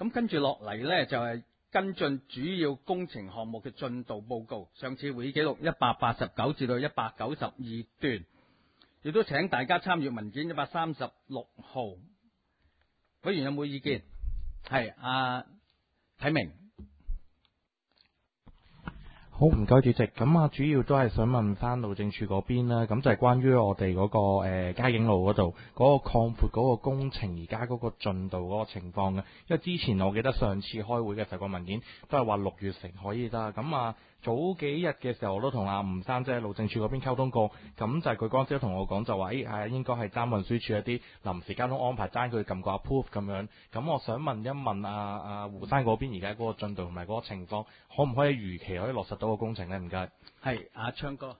咁跟住落嚟呢，就係跟進主要工程項目嘅進度報告。上次會議記錄189至到192段，亦都請大家參閱文件136號。委員有冇意見？係啟明。 好，唔該主席。咁主要都係想問翻路政署嗰邊啦，咁就係關於我哋嗰個嘉景路嗰度嗰個擴闊嗰個工程而家嗰個進度嗰個情況嘅。因為之前我記得上次開會嘅時候個文件都係話6月成可以得，咁早幾日嘅時候我都同阿吳生即係路政署嗰邊溝通過，咁就係佢嗰陣時都同我講就話，應該係爭運輸署一啲臨時交通安排，爭佢撳個 approve 咁樣。咁我想問一問胡生嗰邊而家嗰個進度同埋嗰個情況，可唔可以如期可以落實到個工程呢？唔該。 係昌哥。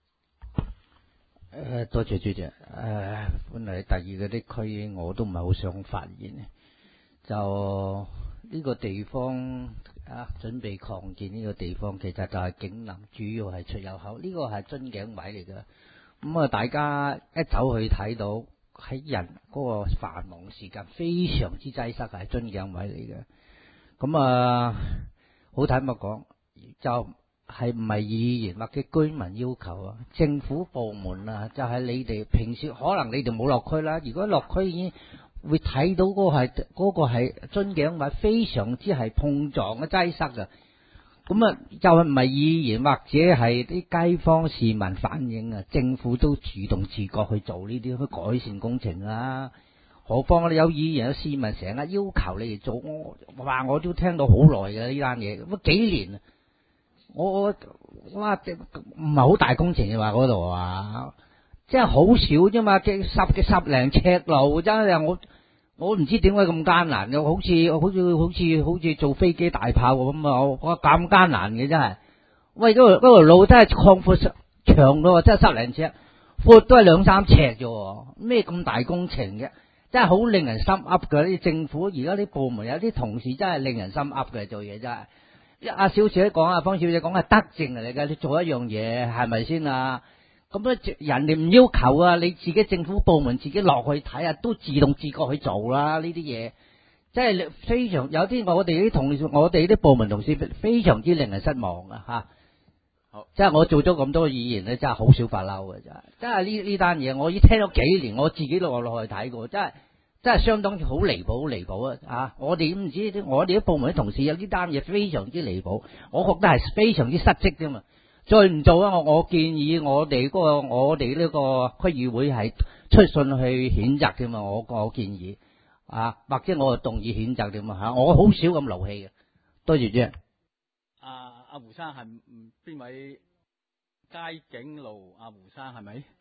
多謝主席。本嚟第二嗰啲區我都唔係好想發言，就呢個地方準備擴建呢個地方，其實就係景林，主要係出入口，呢個係樽頸位嚟嘅。咁大家一走去睇到喺人嗰個繁忙時間非常之擠塞，係樽頸位嚟嘅。咁好坦白講，就係唔係議員或者居民要求啊？政府部門就係你哋平時可能你哋冇落區啦，如果落區已經會睇到嗰個係樽頸位，非常之係碰撞嘅擠塞嘅。咁就係唔係議員或者係啲街坊市民反映啊？政府都主動自覺去做呢啲去改善工程啦。何況有議員有市民成日要求你哋做，我都聽到好耐嘅呢單嘢，咁幾年啊！我唔係好大工程嘅話嗰度即係好少啫嘛，十零尺路真係我唔知點解咁艱難嘅，好似做飛機大炮咁咁艱難嘅真係。喂，嗰條路真係擴闊長到真係10零尺，闊都係2、3尺啫，咩咁大工程嘅？真係好令人心噏嘅。啲政府而家啲部門有啲同事真係令人心噏嘅，做嘢真係。阿小姐講方小姐講係德政嚟嘅，你做一樣嘢係咪先啊？咁人哋唔要求你自己政府部門自己落去睇都自動自覺去做啦。呢啲嘢即係非常有啲我哋啲同事，我哋啲部門同事非常之令人失望好， 即係我做咗咁多議員咧，真係好少發嬲嘅，真係呢單嘢我已經聽咗幾年，我自己落去睇過，真係相當好離譜啊！我哋唔知我哋啲部門啲同事有呢單嘢非常之離譜，我覺得係非常之失職啫嘛。再唔做我建議我哋呢個區議會係出信去譴責添嘛。我建議或者我動議譴責添嘛。我好少咁勞氣嘅。多謝主席。 阿胡生係邊位？佳景路阿胡生係咪？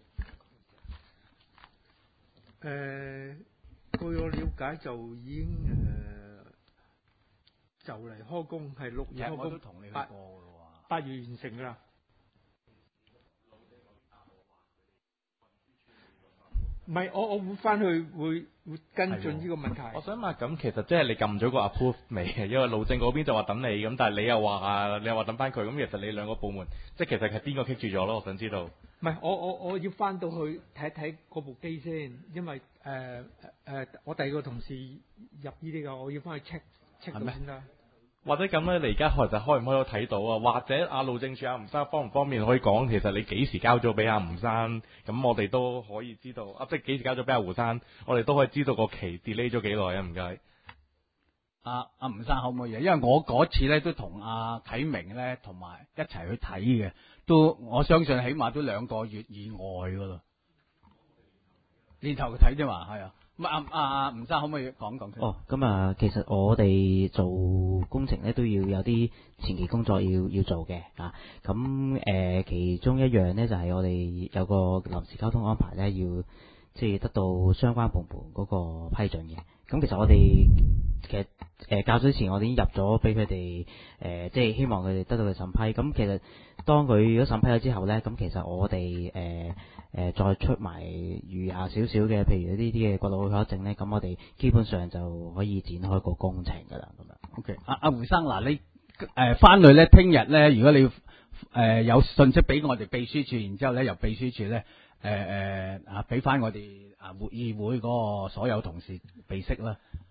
據我了解就已經就嚟開工，係6月開工。 我都同你去過㗎喎。 8月完成㗎啦。唔係，我會翻去會跟進呢個問題。 我想問咁，其實即係你撳咗個 approve 未？因為路政嗰邊就話等你咁，但係你又話等翻佢，咁其實你兩個部門即係其實係邊個棘住咗咯？我想知道。 唔係，我要翻到去睇睇嗰部機先，因為我第二個同事入呢啲㗎，我要翻去 check 到先得。 或者咁咧，你而家其實開唔開到睇到啊？或者路政署吳生方唔方便可以講，其實你幾時交咗俾吳生？咁我哋都可以知道即係幾時交咗俾胡生，我哋都可以知道個期 delay 咗幾耐啊？唔該。 阿吳生可唔可以？因為我嗰次咧都同阿啟明咧同埋一齊去睇嘅，都我相信起碼都2個月以外噶啦。年頭去睇啫嘛，係啊。咁阿吳生可唔可以講講先？ 咁其實我哋做工程咧都要有啲前期工作要做嘅咁其中一樣咧就係我哋有個臨時交通安排咧，要即係得到相關部門嗰個批准嘅。咁其實我哋較早前我哋已經入咗俾佢哋即係希望佢哋得到佢審批。咁其實當佢如果審批咗之後咧，咁其實我哋再出埋餘下少少嘅，譬如呢啲嘅過路許可證咧，咁我哋基本上就可以展開個工程噶啦。咁樣 OK， 阿胡生嗱，你翻去咧，聽日咧，如果你有信息俾我哋秘書處，然之後咧由秘書處咧俾翻我哋議會嗰個所有同事備悉啦。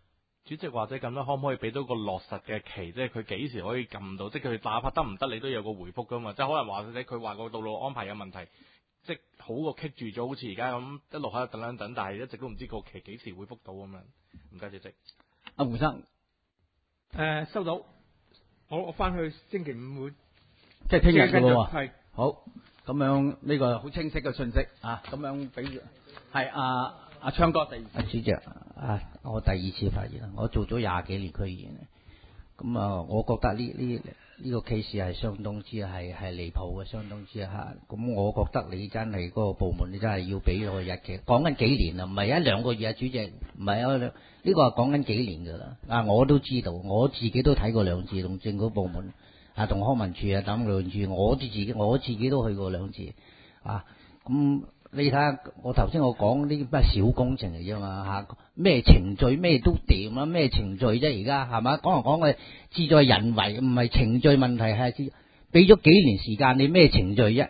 主席或者咁啦，可唔可以俾到個落實嘅期？即係佢幾時可以撳到？即係佢哪怕得唔得，你都有個回覆噶嘛？即係可能話佢話個道路安排有問題，即係好過棘住咗，好似而家咁一路喺度等，但係一直都唔知個期幾時回覆到咁樣。唔該，主席。 阿胡生， 收到，我翻去星期五會即係聽日嘅喎。 係好，咁樣呢個好清晰嘅信息啊，咁樣俾係阿昌哥第二。 主席我第二次發言啦，我做咗20幾年區議員，咁我覺得呢個 case 係相當之係離譜嘅，相當之咁我覺得你真係嗰個部門，你真係要俾個日期，講緊幾年啦，唔係1-2個月啊，主席，唔係呢個係講緊幾年㗎啦。我都知道，我自己都睇過2次，同政府部門同康文署等2次，我自己都去過2次咁。你睇下，我頭先我講啲咩小工程嚟啫嘛咩程序咩都掂啦，咩程序啫而家係嘛？講嚟講去，志在人為，唔係程序問題，係俾咗幾年時間你咩程序啫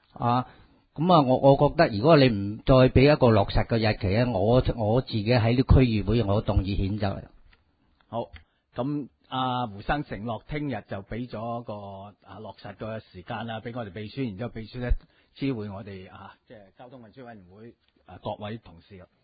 我覺得如果你唔再俾一個落實嘅日期咧，我自己喺啲區議會我動議譴責。 好，咁阿胡生承諾聽日就俾咗個落實嘅時間啦，俾我哋秘書，然之後秘書咧知會我哋即係交通運輸委員會各位同事啦。